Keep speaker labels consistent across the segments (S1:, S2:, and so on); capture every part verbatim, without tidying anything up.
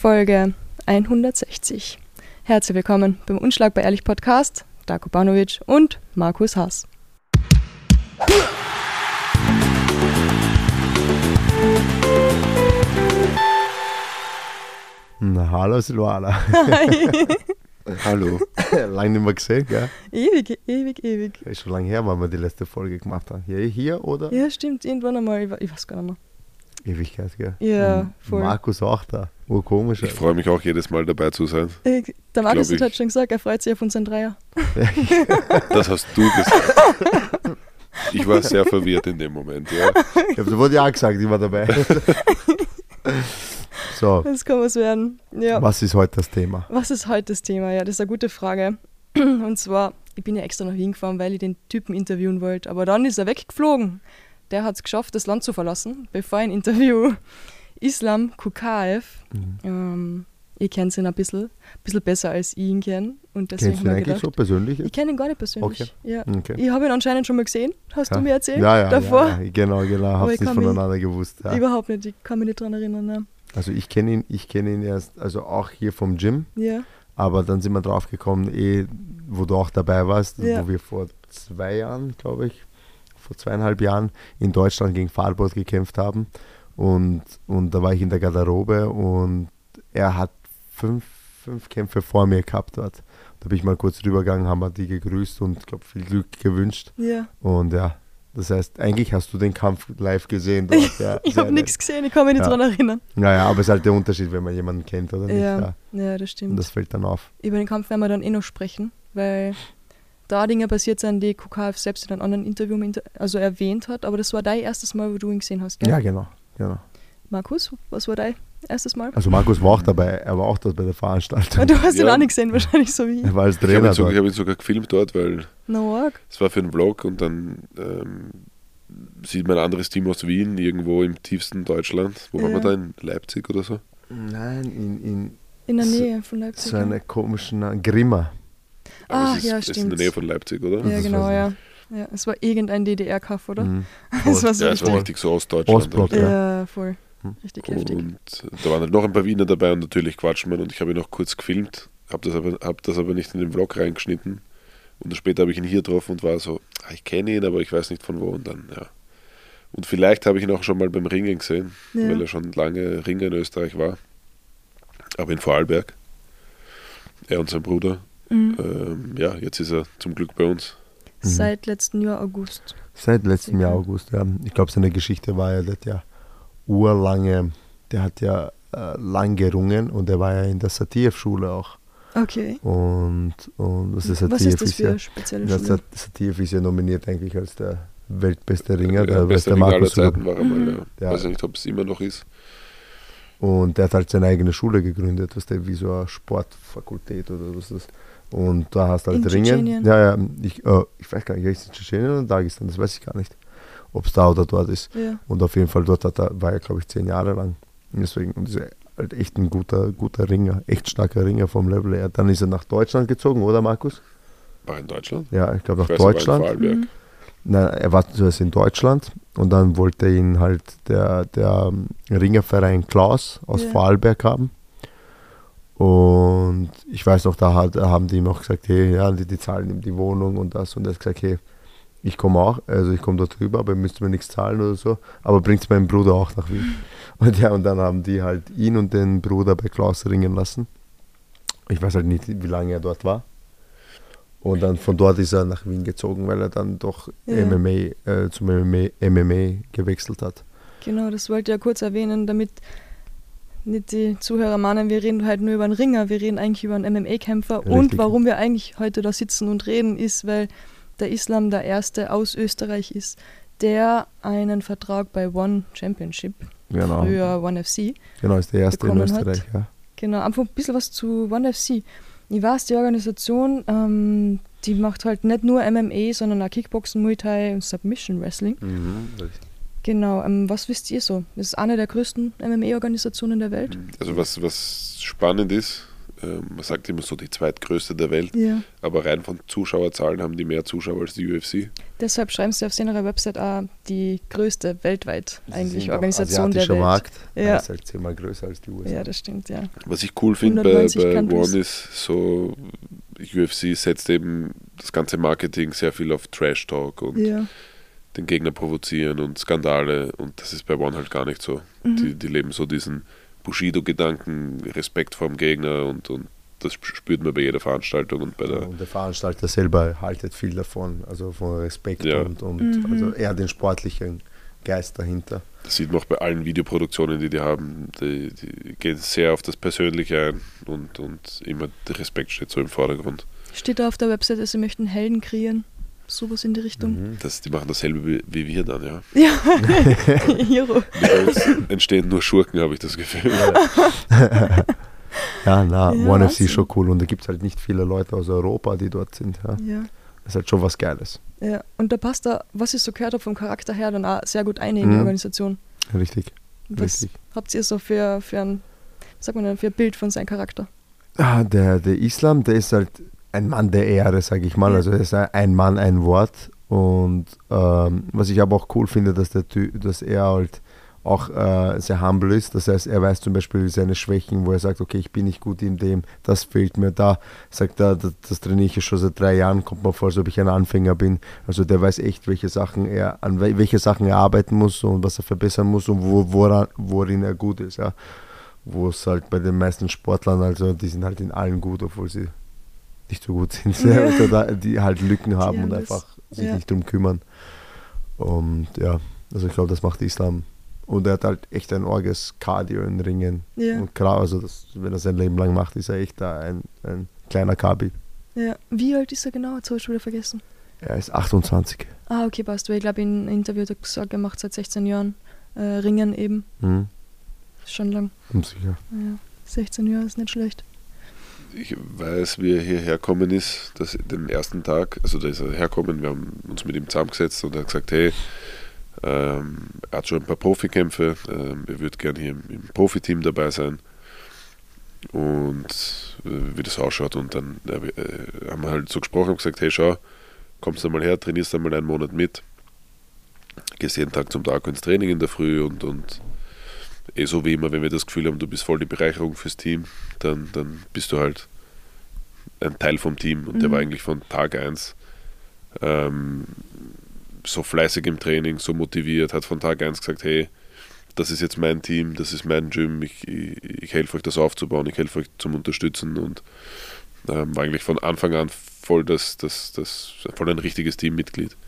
S1: Folge hundertsechzig. Herzlich willkommen beim Unschlagbar Ehrlich Podcast, Darko Banovic und Markus Haas.
S2: Na, hallo Silvana.
S1: Hi.
S2: Hallo. Lange nicht mehr gesehen, gell?
S1: Ewig, ewig, ewig.
S2: Ist schon lange her, weil wir die letzte Folge gemacht haben. Hier, hier oder?
S1: Ja, stimmt, irgendwann einmal, ich, ich weiß gar nicht mehr.
S2: Ewigkeit, gell?
S1: Ja,
S2: Und
S1: voll.
S2: Markus auch da. Oh, komisch.
S3: Ich freue mich auch jedes Mal dabei zu sein.
S1: Ich, der Markus
S3: Glaub
S1: hat
S3: ich.
S1: schon gesagt, er freut sich auf unseren Dreier.
S3: Das hast du gesagt. Ich war sehr verwirrt in dem Moment, ja.
S2: Ich habe sofort ja gesagt, ich war dabei. So,
S1: Das kann was werden. Ja.
S2: was ist heute das Thema?
S1: Was ist heute das Thema? Ja, das ist eine gute Frage. Und zwar, ich bin ja extra nach Wien gefahren, weil ich den Typen interviewen wollte. Aber dann ist er weggeflogen. Der hat es geschafft, das Land zu verlassen, bevor ein Interview. Islam Kukaev.
S2: Mhm.
S1: Ähm, ich kenne ihn ein bisschen, ein bisschen besser als ich ihn kenne. Und deswegen
S2: Kennst du ihn
S1: habe ich
S2: eigentlich
S1: gedacht,
S2: so persönlich?
S1: ich kenne ihn gar nicht persönlich.
S2: Okay.
S1: Ja.
S2: Okay.
S1: Ich habe ihn anscheinend schon mal gesehen, hast
S2: Ja.
S1: du mir erzählt?
S2: Ja, ja,
S1: davor?
S2: ja, ja, genau, genau.
S1: Aber
S2: Hab's
S1: ich
S2: nicht
S1: kann mich-
S2: voneinander gewusst. Ja.
S1: Überhaupt nicht, ich kann mich nicht daran erinnern. Ne?
S2: Also ich kenne ihn, ich kenne ihn erst, also auch hier vom Gym,
S1: Ja.
S2: aber dann sind wir drauf gekommen, eh, wo du auch dabei warst,
S1: Ja.
S2: wo wir vor zwei Jahren, glaube ich, vor zweieinhalb Jahren in Deutschland gegen Fahrboard gekämpft haben. Und, und da war ich in der Garderobe und er hat fünf, fünf Kämpfe vor mir gehabt dort. Da bin ich mal kurz rübergegangen, haben wir die gegrüßt und glaube viel Glück gewünscht.
S1: Ja.
S2: Und ja, das heißt, eigentlich hast du den Kampf live gesehen dort. Ja,
S1: Ich
S2: sehr
S1: habe
S2: nett.
S1: nichts gesehen, ich kann mich nicht
S2: Ja.
S1: daran erinnern.
S2: Naja, aber es ist halt der Unterschied, wenn man jemanden kennt oder nicht.
S1: Ja,
S2: Ja.
S1: ja, das
S2: Und
S1: stimmt.
S2: das fällt dann auf.
S1: Über den Kampf werden wir dann eh noch sprechen, weil da Dinge passiert sind, die Kukaev selbst in einem anderen Interview inter- also erwähnt hat, aber das war dein erstes Mal, wo du ihn gesehen hast, gell?
S2: Ja, genau. genau.
S1: Markus, was war dein erstes Mal?
S2: Also Markus war auch dabei, er war auch dort bei der Veranstaltung.
S1: Du hast ihn
S3: Ja.
S1: auch nicht gesehen, wahrscheinlich so wie ich.
S2: Er war als
S3: Ich habe
S2: Trainer
S3: ihn, sogar- ich
S2: dort.
S3: hab ihn sogar gefilmt dort, weil
S1: No arg.
S3: es war für einen Vlog und dann ähm, sieht man ein anderes Team aus Wien, irgendwo im tiefsten Deutschland. Wo waren
S1: Ja.
S3: wir da? In Leipzig oder so?
S2: Nein, in, in
S1: In der
S2: So-
S1: Nähe von Leipzig.
S2: so
S1: ja.
S2: einer komischen äh, Grimma.
S1: Ah,
S3: es ist,
S1: ja,
S3: ist in
S1: stimmt.
S3: der Nähe von Leipzig, oder?
S1: Ja,
S2: Das
S1: genau,
S2: weiß
S1: ja. ja. Es war irgendein D D R-Kaff, oder?
S2: Mhm.
S1: Das war so
S3: Ja, es war
S1: richtig.
S3: richtig so Ostdeutschland.
S2: Ostblock,
S3: halt,
S1: Ja, voll.
S2: Hm.
S1: Richtig heftig.
S3: Und da waren halt noch ein paar Wiener dabei und natürlich quatschen wir und ich habe ihn noch kurz gefilmt, habe das, aber- hab das aber nicht in den Vlog reingeschnitten und dann später habe ich ihn hier getroffen und war so, ah, ich kenne ihn, aber ich weiß nicht von wo und dann, ja. Und vielleicht habe ich ihn auch schon mal beim Ringen gesehen,
S1: Ja.
S3: weil er schon lange Ringer in Österreich war, aber in Vorarlberg. Er und sein Bruder.
S1: Mhm.
S3: Ähm, ja, jetzt ist er zum Glück bei uns.
S1: Seit letzten Jahr August.
S2: Seit letztem Jahr
S1: Okay.
S2: August, ja. Ich glaube, seine Geschichte war ja, der hat ja urlange, der hat ja äh, lang gerungen und er war ja in der Satiev-Schule auch.
S1: Okay.
S2: Und, und was ist
S1: Was
S2: Satiev?
S1: ist das für
S2: ja,
S1: eine spezielle
S2: ja,
S1: Schule?
S2: Sat- Satiev ist ja nominiert eigentlich als der weltbeste Ringer,
S3: der
S2: der, der,
S3: beste
S2: der
S3: Ringer aller
S2: Markus
S3: Zeiten
S2: Rüber.
S3: war er mal.
S1: Mhm.
S3: Ja.
S2: Ja.
S3: Weiß ja nicht, ob es immer noch ist.
S2: Und der hat halt seine eigene Schule gegründet, was der wie so eine Sportfakultät oder was ist das. Und da hast du halt
S1: In
S2: Ringen.
S1: Tschetschenien?
S2: Ja, ja, ich, äh, ich weiß gar nicht, ist es in Tschetschenien oder in Dagestan, das weiß ich gar nicht, ob es da oder dort ist.
S1: Ja.
S2: Und auf jeden Fall dort hat er, war er, glaube ich, zehn Jahre lang. Und deswegen und ist er halt echt ein guter, guter Ringer, echt starker Ringer vom Level her. Dann ist er nach Deutschland gezogen, oder Markus?
S3: War er in Deutschland?
S2: Ja, ich glaube nach
S3: Ich weiß, er war in
S2: Deutschland.
S3: Vorarlberg.
S1: Mhm.
S2: Nein, er war zuerst in Deutschland und dann wollte ihn halt der, der ähm, Ringerverein Klaus aus
S1: Ja.
S2: Vorarlberg haben. Und ich weiß noch, da, hat, da haben die ihm auch gesagt, hey, ja, die, die zahlen ihm die Wohnung und das. Und er hat gesagt, hey, ich komme auch, also ich komme dort rüber, aber ihr müsst mir nichts zahlen oder so. Aber bringt meinen Bruder auch nach Wien. Und ja, und dann haben die halt ihn und den Bruder bei Klaus ringen lassen. Ich weiß halt nicht, wie lange er dort war. Und dann von dort ist er nach Wien gezogen, weil er dann doch
S1: Ja.
S2: M M A, äh, zum M M A, M M A gewechselt hat.
S1: Genau, das wollte ich ja kurz erwähnen, damit nicht die Zuhörer mahnen, wir reden halt nur über einen Ringer, wir reden eigentlich über einen M M A-Kämpfer. Und
S2: Richtig.
S1: warum wir eigentlich heute da sitzen und reden, ist, weil der Islam der Erste aus Österreich ist, der einen Vertrag bei One Championship,
S2: Genau,
S1: früher One F C,
S2: genau ist der erste in
S1: bekommen hat.
S2: Österreich. Ja.
S1: genau, einfach ein bisschen was zu One F C. Ich weiß, die Organisation, ähm, die macht halt nicht nur M M A, sondern auch Kickboxen, Muay Thai und Submission Wrestling. Genau, ähm, was wisst ihr so? Das ist eine der größten M M A-Organisationen der Welt.
S3: Also was, was spannend ist, Ähm, man sagt immer so die zweitgrößte der Welt,
S1: Ja.
S3: aber rein von Zuschauerzahlen haben die mehr Zuschauer als die U F C.
S1: Deshalb schreiben sie auf seiner Website auch die größte weltweit eigentlich
S2: Sind auch
S1: Organisation der
S2: asiatischer
S1: Welt.
S2: Markt.
S1: Ja.
S2: Ja. Ist halt zehnmal größer als die U S A.
S1: Ja, das stimmt, ja.
S3: Was ich cool finde bei,
S1: hundertneunzig
S3: bei
S1: Countries.
S3: One ist, so U F C setzt eben das ganze Marketing sehr viel auf Trash-Talk und
S1: Ja.
S3: den Gegner provozieren und Skandale und das ist bei One halt gar nicht so.
S1: Mhm.
S3: Die, die leben so diesen Bushido-Gedanken, Respekt vor dem Gegner und, und das spürt man bei jeder Veranstaltung und bei der
S2: Und der Veranstalter selber haltet viel davon, also von Respekt
S3: Ja.
S2: und, und
S1: Mhm.
S2: also eher den sportlichen Geist dahinter.
S3: Das sieht man auch bei allen Videoproduktionen, die die haben. Die, die gehen sehr auf das Persönliche ein und, und immer der Respekt steht so im Vordergrund.
S1: Steht da auf der Website, dass sie möchten Helden kreieren. Sowas in die Richtung.
S2: Mhm.
S3: Das, die machen dasselbe wie, wie wir dann, ja.
S1: Ja, Hero.
S3: Bei uns entstehen nur Schurken, habe ich das Gefühl.
S2: Ja, na,
S1: Ja,
S2: One F C
S1: Wahnsinn.
S2: ist schon cool und da gibt es halt nicht viele Leute aus Europa, die dort sind. Ja.
S1: Ja.
S2: Das ist halt schon was Geiles.
S1: Ja. Und da passt da, was ich so gehört habe vom Charakter her, dann auch sehr gut ein in die
S2: Mhm.
S1: Organisation.
S2: Richtig.
S1: Was
S2: Richtig.
S1: habt ihr so für, für ein, was sagt man denn, für ein Bild von seinem Charakter?
S2: Ah, der, der Islam, der ist halt ein Mann der Ehre, sage ich mal.
S1: Ja.
S2: Also er ist ein Mann, ein Wort. Und ähm, was ich aber auch cool finde, dass, der, Ty- dass er halt auch äh, sehr humble ist. Das heißt, er weiß zum Beispiel seine Schwächen, wo er sagt, okay, ich bin nicht gut in dem, das fehlt mir da. Sagt er, das, das trainiere ich schon seit drei Jahren, kommt mir vor, als ob ich ein Anfänger bin. Also der weiß echt, welche Sachen er, an wel- welche Sachen er arbeiten muss und was er verbessern muss und wo, woran, worin er gut ist. Ja. Wo es halt bei den meisten Sportlern, also die sind halt in allen gut, obwohl sie nicht so gut sind.
S1: Ja.
S2: Also da, die halt Lücken haben
S1: haben
S2: und
S1: das.
S2: einfach sich
S1: Ja.
S2: nicht drum kümmern. Und ja, also ich glaube, das macht Islam. Und er hat halt echt ein orges Cardio in Ringen.
S1: Ja.
S2: Und klar, also das, wenn er sein Leben lang macht, ist er echt da ein, ein kleiner Kabi.
S1: Ja. Wie alt ist er genau? Jetzt habe ich schon wieder vergessen.
S2: Er ist achtundzwanzig.
S1: Ah, okay, passt. Weil ich glaube, in einem Interview hat er gesagt, er macht seit sechzehn Jahren äh, Ringen eben.
S2: Mhm.
S1: Ist schon lang.
S2: Unsicher.
S1: Ja. sechzehn Jahre ist nicht schlecht.
S3: Ich weiß, wie er hierher kommen ist, dass den ersten Tag, also da ist er herkommen, wir haben uns mit ihm zusammengesetzt und er hat gesagt, hey, ähm, er hat schon ein paar Profikämpfe, ähm, er würde gerne hier im, im Profiteam dabei sein und äh, wie das ausschaut und dann äh, äh, haben wir halt so gesprochen und gesagt, hey schau, kommst du mal her, trainierst einmal einen Monat mit, gehst jeden Tag zum Tag ins Training in der Früh und, und eh so wie immer, wenn wir das Gefühl haben, du bist voll die Bereicherung fürs Team, dann, dann bist du halt ein Teil vom Team. Und der
S1: Mhm.
S3: war eigentlich von Tag eins ähm, so fleißig im Training, so motiviert, hat von Tag eins gesagt, hey, das ist jetzt mein Team, das ist mein Gym, ich, ich, ich helfe euch das aufzubauen, ich helfe euch zum Unterstützen und ähm, war eigentlich von Anfang an voll, das, das, das, voll ein richtiges Teammitglied.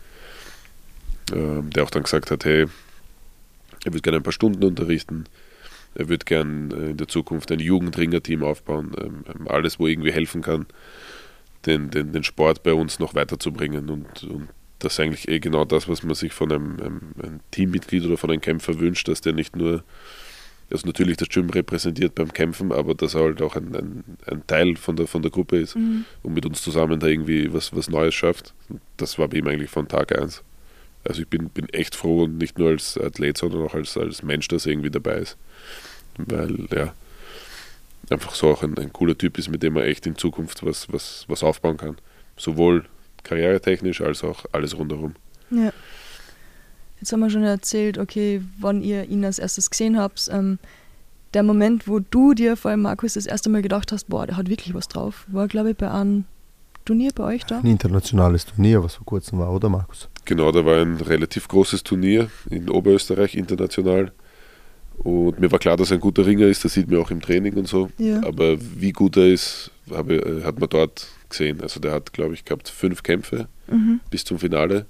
S3: Ähm, der auch dann gesagt hat, hey, er würde gerne ein paar Stunden unterrichten. Er würde gerne in der Zukunft ein Jugendringer-Team aufbauen. Ähm, alles, wo irgendwie helfen kann, den, den, den Sport bei uns noch weiterzubringen. Und, und das ist eigentlich eh genau das, was man sich von einem, einem, einem Teammitglied oder von einem Kämpfer wünscht, dass der nicht nur, also natürlich das Gym repräsentiert beim Kämpfen, aber dass er halt auch ein, ein, ein Teil von der, von der Gruppe ist
S1: Mhm.
S3: und mit uns zusammen da irgendwie was, was Neues schafft. Und das war bei ihm eigentlich von Tag eins. Also ich bin, bin echt froh und nicht nur als Athlet, sondern auch als, als Mensch, dass er irgendwie dabei ist. Weil er einfach so auch ein, ein cooler Typ ist, mit dem man echt in Zukunft was, was, was aufbauen kann. Sowohl karrieretechnisch als auch alles rundherum.
S1: Ja. Jetzt haben wir schon erzählt, okay, wann ihr ihn als erstes gesehen habt. Ähm, der Moment, wo du dir vor allem, Markus, das erste Mal gedacht hast, boah, der hat wirklich was drauf, war, glaube ich, bei einem Turnier bei euch da.
S2: Ein internationales Turnier, was vor kurzem war, oder Markus?
S3: Genau, da war ein relativ großes Turnier in Oberösterreich, international. Und mir war klar, dass er ein guter Ringer ist, das sieht man auch im Training und so.
S1: Ja.
S3: Aber wie gut er ist, habe, hat man dort gesehen. Also der hat, glaube ich, gehabt fünf Kämpfe
S1: Mhm.
S3: bis zum Finale.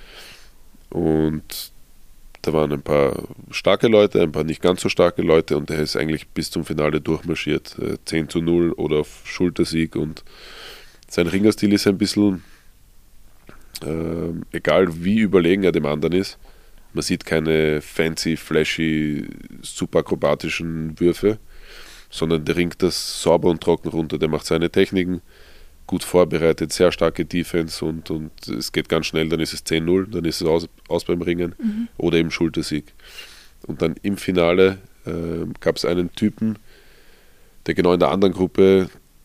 S3: Und da waren ein paar starke Leute, ein paar nicht ganz so starke Leute und der ist eigentlich bis zum Finale durchmarschiert. Äh, zehn zu null oder auf Schultersieg und sein Ringerstil ist ein bisschen, äh, egal wie überlegen er dem anderen ist, man sieht keine fancy, flashy, super akrobatischen Würfe, sondern der ringt das sauber und trocken runter. Der macht seine Techniken, gut vorbereitet, sehr starke Defense und, und es geht ganz schnell, dann ist es zehn null, dann ist es aus, aus beim Ringen
S1: Mhm.
S3: oder eben Schultersieg. Und dann im Finale äh, gab es einen Typen, der genau in der anderen Gruppe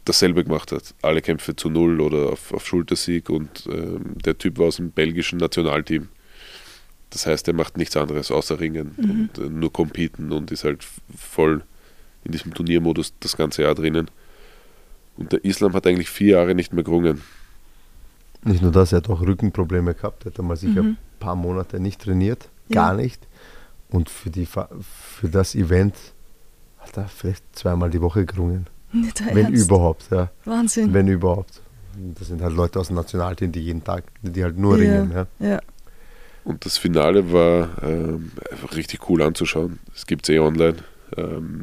S3: dasselbe gemacht hat. Alle Kämpfe zu Null oder auf, auf Schultersieg und ähm, der Typ war aus dem belgischen Nationalteam. Das heißt, er macht nichts anderes außer Ringen mhm. und äh, nur competen und ist halt voll in diesem Turniermodus das ganze Jahr drinnen. Und der Islam hat eigentlich vier Jahre nicht mehr gerungen.
S2: Nicht nur das, er hat auch Rückenprobleme gehabt. Er hat einmal sicher
S1: Mhm.
S2: ein paar Monate nicht trainiert,
S1: Ja.
S2: gar nicht. Und für, die, Fa- für das Event hat er vielleicht zweimal die Woche gerungen.
S1: Nicht dein
S2: Wenn
S1: Ernst?
S2: überhaupt, ja.
S1: Wahnsinn.
S2: Wenn überhaupt. Das sind halt Leute aus dem Nationalteam, die jeden Tag, die halt nur
S1: Ja.
S2: ringen. Ja.
S1: Ja.
S3: Und das Finale war ähm, einfach richtig cool anzuschauen. Es gibt es eh online. Ähm,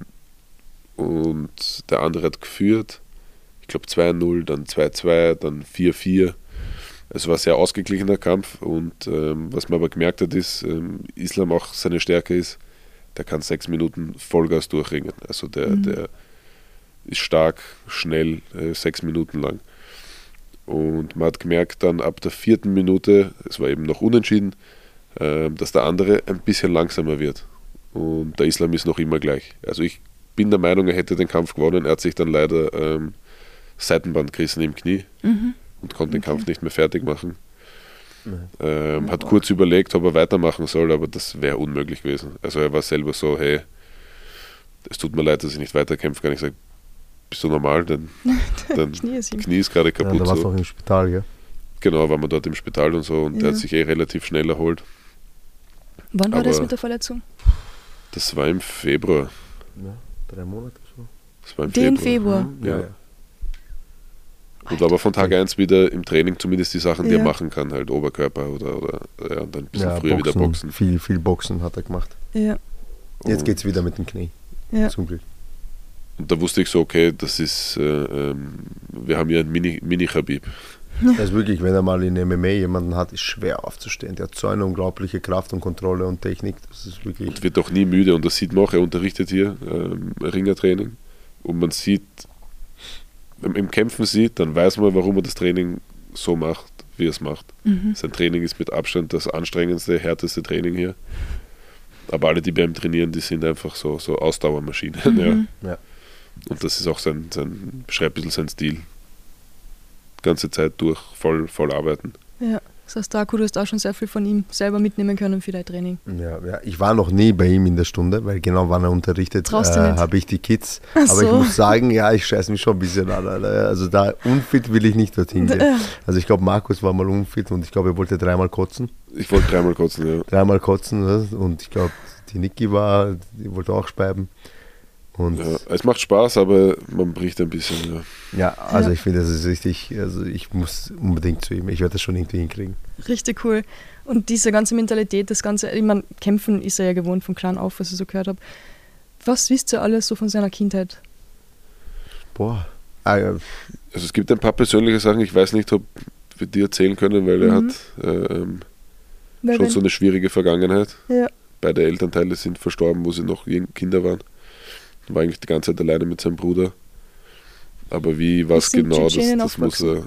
S3: und der andere hat geführt. Ich glaube zwei null, dann zwei zwei, dann vier vier. Es war ein sehr ausgeglichener Kampf. Und ähm, was man aber gemerkt hat, ist, ähm, Islam auch seine Stärke ist, der kann sechs Minuten Vollgas durchringen. Also der,
S1: Mhm.
S3: der ist stark, schnell, äh, sechs Minuten lang. Und man hat gemerkt dann ab der vierten Minute, es war eben noch unentschieden, äh, dass der andere ein bisschen langsamer wird. Und der Islam ist noch immer gleich. Also ich bin der Meinung, er hätte den Kampf gewonnen. Er hat sich dann leider ähm, Seitenband gerissen im Knie
S1: Mhm.
S3: und konnte den
S1: Okay.
S3: Kampf nicht mehr fertig machen.
S2: Nee.
S3: Ähm, hat
S1: Oh.
S3: kurz überlegt, ob er weitermachen soll, aber das wäre unmöglich gewesen. Also er war selber so, hey, es tut mir leid, dass ich nicht weiterkämpfe. Kann ich sagen, bist du normal? Dein, dein
S1: Knie ist ihm.
S3: Knie ist gerade
S2: Ja,
S3: kaputt.
S2: da warst du
S3: so.
S2: auch im Spital, gell?
S3: Genau, war man dort im Spital und so und der
S1: Ja.
S3: hat sich eh relativ schnell erholt.
S1: Wann war das
S3: Aber-
S1: mit der Verletzung?
S3: Das war im Februar.
S2: Ja, drei Monate so.
S3: Das war im
S1: Den
S3: Februar.
S1: Februar.
S3: Ja. Und aber von Tag eins wieder im Training zumindest die Sachen, die
S1: Ja.
S3: er machen kann, halt Oberkörper oder, oder ja, und dann ein bisschen
S2: Ja,
S3: früher wieder boxen.
S2: Viel, viel Boxen hat er gemacht.
S1: Ja.
S2: Jetzt
S3: Und-
S2: geht's wieder mit dem Knie.
S1: Ja.
S2: Zum Glück.
S3: Und da wusste ich so, okay, das ist, äh, ähm, wir haben hier einen Mini- Mini-Khabib.
S2: Das ist wirklich, wenn er mal in M M A jemanden hat, ist schwer aufzustehen. Der hat so eine unglaubliche Kraft und Kontrolle und Technik. Das ist wirklich.
S3: Und wird auch nie müde. Und das sieht man auch, er unterrichtet hier ähm, Ringertraining. Und man sieht, wenn man im Kämpfen sieht, dann weiß man, warum er das Training so macht, wie er es macht.
S1: Mhm.
S3: Sein Training ist mit Abstand das anstrengendste, härteste Training hier. Aber alle, die bei ihm trainieren, die sind einfach so, so Ausdauermaschinen.
S1: Mhm.
S3: Ja.
S2: Ja.
S3: Und das ist auch sein, sein beschreibt ein bisschen sein Stil. Ganze Zeit durch, voll, voll arbeiten.
S1: Ja. Das heißt, Draco, du hast auch schon sehr viel von ihm selber mitnehmen können für dein Training.
S2: Ja, ja, ich war noch nie bei ihm in der Stunde, weil genau wann er unterrichtet,
S1: Traust du
S2: äh,
S1: nicht?
S2: habe ich die Kids.
S1: Ach
S2: Aber ich
S1: so.
S2: muss sagen, ja, ich scheiße mich schon ein bisschen an. Alter. Also da unfit will ich nicht dorthin gehen.
S1: Ja.
S2: Also ich glaube, Markus war mal unfit und ich glaube, er wollte dreimal kotzen.
S3: Ich wollte dreimal kotzen, ja.
S2: Dreimal kotzen ne? Und ich glaube, die Niki war, die wollte auch speiben. Und
S3: ja. Es macht Spaß, aber man bricht ein bisschen, ja.
S2: ja, also
S1: Ja.
S2: ich finde, das ist richtig, also ich muss unbedingt zu ihm, ich werde das schon irgendwie hinkriegen.
S1: Richtig cool. Und diese ganze Mentalität, das ganze, ich meine, Kämpfen ist er ja gewohnt von klein auf, was ich so gehört habe. Was wisst ihr alles so von seiner Kindheit?
S2: Boah. Ah, ja.
S3: Also es gibt ein paar persönliche Sachen, ich weiß nicht, ob wir die erzählen können, weil er
S1: Mhm.
S3: hat äh, ähm,
S1: Weil
S3: schon
S1: wenn-
S3: so eine schwierige Vergangenheit.
S1: ja.
S3: Beide Elternteile sind verstorben, wo sie noch jung- Kinder waren. War eigentlich die ganze Zeit alleine mit seinem Bruder. Aber wie, was
S1: Ist in
S3: genau, das,
S1: Tschetschenien
S3: das muss er.
S1: aufgewachsen?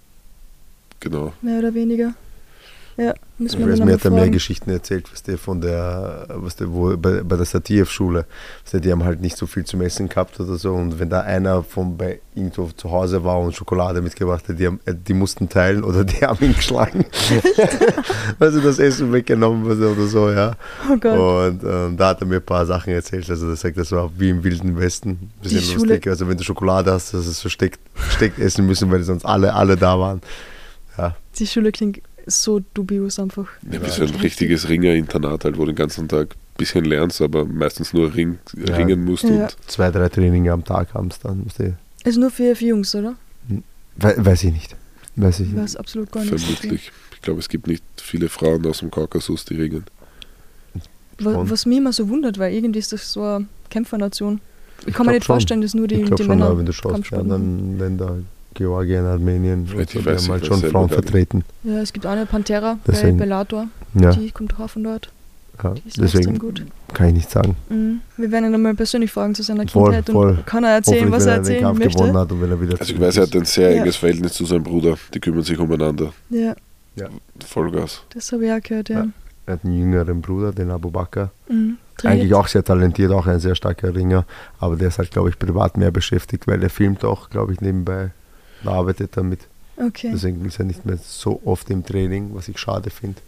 S3: Genau.
S1: Mehr oder weniger. Ja, müssen
S2: Ich
S1: wir
S2: weiß,
S1: dann
S2: mir
S1: einmal
S2: hat er mehr
S1: fragen.
S2: Geschichten erzählt, was der von der, was der, wo, bei, bei der Satiev-Schule, was der, die haben halt nicht so viel zum Essen gehabt oder so und wenn da einer von bei irgendwo zu Hause war und Schokolade mitgebracht hat, die, haben, äh, die mussten teilen oder die haben ihn geschlagen, weil sie das Essen weggenommen wurde oder so, ja.
S1: Oh Gott.
S2: Und ähm, da hat er mir ein paar Sachen erzählt, also er sagt, das war wie im Wilden Westen, bisschen
S1: Die Schule-
S2: lustig, also wenn du Schokolade hast, dass es versteckt, versteckt essen müssen, weil sonst alle, alle da waren, ja.
S1: Die Schule klingt so dubios einfach.
S3: Ja, wie so ein richtiges Ringer-Internat, halt, wo du den ganzen Tag ein bisschen lernst, aber meistens nur ring,
S2: Ja.
S3: ringen musst.
S1: Ja.
S3: Und
S2: Zwei, drei Traininge am Tag haben es dann, weißt du.
S1: Also nur für, für Jungs, oder?
S2: We weiß ich nicht. Weiß ich
S1: Ich
S2: nicht.
S1: weiß absolut gar nicht.
S3: vermutlich. Ich glaube, es gibt nicht viele Frauen aus dem Kaukasus, die ringen.
S1: Was,
S2: Schon.
S1: was mich immer so wundert, weil irgendwie ist das so eine Kämpfernation. Ich
S2: Ich
S1: kann mir
S2: glaub
S1: nicht
S2: schon.
S1: vorstellen, dass nur die,
S2: Ich glaube
S1: die
S2: schon,
S1: Männer
S2: aber wenn du schaust, die
S1: Kampfsport machen.
S2: anderen Länder, Georgien, Armenien,
S3: Vielleicht,
S2: und so,
S3: ich
S2: die
S3: weiß,
S2: haben halt
S3: ich
S2: schon
S3: weiß selber
S2: Frauen
S3: gar nicht.
S2: vertreten.
S1: Ja, es gibt eine Pantera
S2: Deswegen-
S1: bei Bellator,
S2: Ja,
S1: die kommt auch von dort.
S2: ja.
S1: Die ist extrem
S2: deswegen
S1: gut.
S2: kann ich nicht sagen.
S1: Mhm. Wir werden ihn einmal persönlich fragen zu seiner
S2: Voll,
S1: Kindheit
S2: voll.
S1: und kann er erzählen,
S2: Hoffentlich,
S1: was
S2: wenn
S1: er
S2: er den
S1: erzählen
S2: Kampf
S1: möchte.
S2: gewonnen hat und wenn er wieder
S3: Also ich
S2: zurück
S3: weiß, er
S2: ist.
S3: hat ein sehr
S1: Ja.
S3: enges Verhältnis zu seinem Bruder. Die kümmern sich umeinander.
S1: Ja,
S3: Vollgas.
S1: das habe ich auch gehört, ja.
S2: Ja. Er hat einen jüngeren Bruder, den Abu Bakr.
S1: Mhm. trainiert.
S2: Eigentlich auch sehr talentiert, auch ein sehr starker Ringer, aber der ist halt, glaube ich, privat mehr beschäftigt, weil der filmt auch, glaube ich, nebenbei, da arbeitet damit.
S1: Okay.
S2: Deswegen ist er nicht mehr so oft im Training, was ich schade finde.